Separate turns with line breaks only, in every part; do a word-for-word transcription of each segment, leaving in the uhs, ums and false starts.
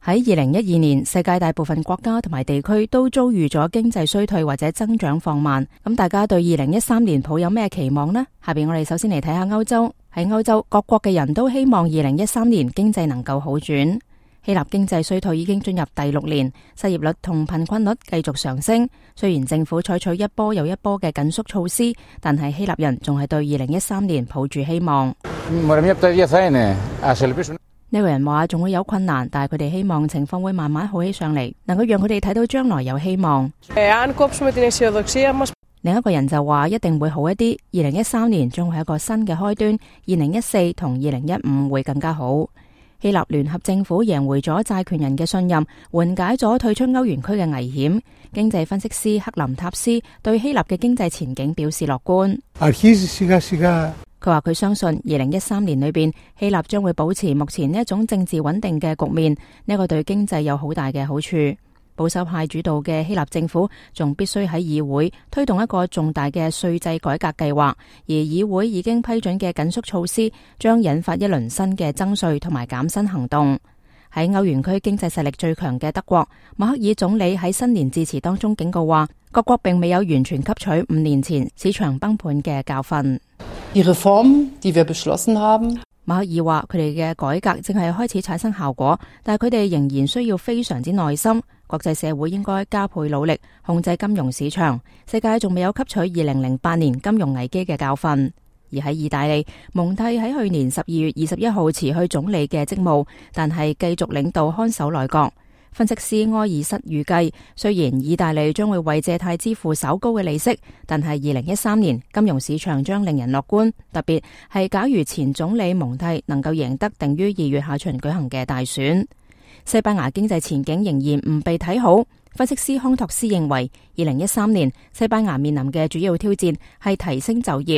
喺二零一二年，世界大部分國家同埋地區都遭遇咗經濟衰退或者增長放慢。咁大家對二零一三年抱有咩期望呢？下邊我哋首先嚟睇下歐洲。喺歐洲，各國嘅人都希望二零一三年經濟能夠好轉。希臘經濟衰退已經進入第六年，失業率同貧困率繼續上升。雖然政府採取一波又一波嘅緊縮措施，但係希臘人仲係對二零一三年抱住希望。呢個人話仲會有困難，但係佢哋希望情況會慢慢好起上嚟，能夠讓佢哋睇到將來有希望。另一個人就話一定會好一啲，二零一三年將會係一個新嘅開端，二零一四同二零一五會更加好。希臘聯合政府贏回咗債權人嘅信任，緩解咗退出歐元區嘅危險。經濟分析師克林塔斯對希臘嘅經濟前景表示樂觀。佢話佢相信二零一三年裏邊，希臘將會保持目前呢一種政治穩定嘅局面，呢個對經濟有好大嘅好處。保守派主導嘅希臘政府仲必須喺議會推動一個重大嘅稅制改革計劃，而議會已經批准嘅緊縮措施將引發一輪新嘅增稅同埋減薪行動。喺歐元區經濟實力最強嘅德國，默克爾總理喺新年致辭當中警告話，各國並未有完全吸取五年前市場崩盤嘅教訓。
Die Reformen, die wir beschlossen haben，
默克爾話佢哋嘅改革正係開始產生效果，但係佢哋仍然需要非常之耐心。國際社會應該加倍努力控制金融市場。世界仲未有吸取二零零八年金融危機嘅教訓。而喺意大利，蒙蒂喺去年十二月二十一號辭去總理嘅職務，但係繼續領導看守內閣。分析師埃爾瑟預計，雖然意大利將會為借貸支付稍高嘅利息，但係二零一三年金融市場將令人樂觀，特別係假如前總理蒙蒂能夠贏得定於二月下旬舉行嘅大選。西班牙經濟前景仍然唔被睇好。分析師康托斯認為，二零一三年西班牙面臨嘅主要挑戰係提升就業。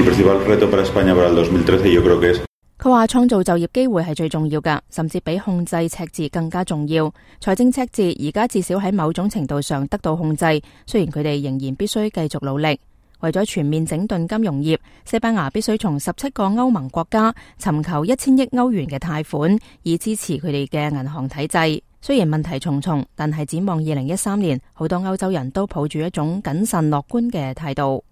佢話創造就業機會係最重要㗎，甚至比控制赤字更加重要。財政赤字而家至少喺某種程度上得到控制，雖然佢哋仍然必須繼續努力。為咗全面整頓金融業，西班牙必須從十七個歐盟國家尋求一千億歐元嘅貸款，以支持佢哋嘅銀行體制。雖然問題重重，但係展望二零一三年，好多歐洲人都抱住一種謹慎樂觀嘅態度。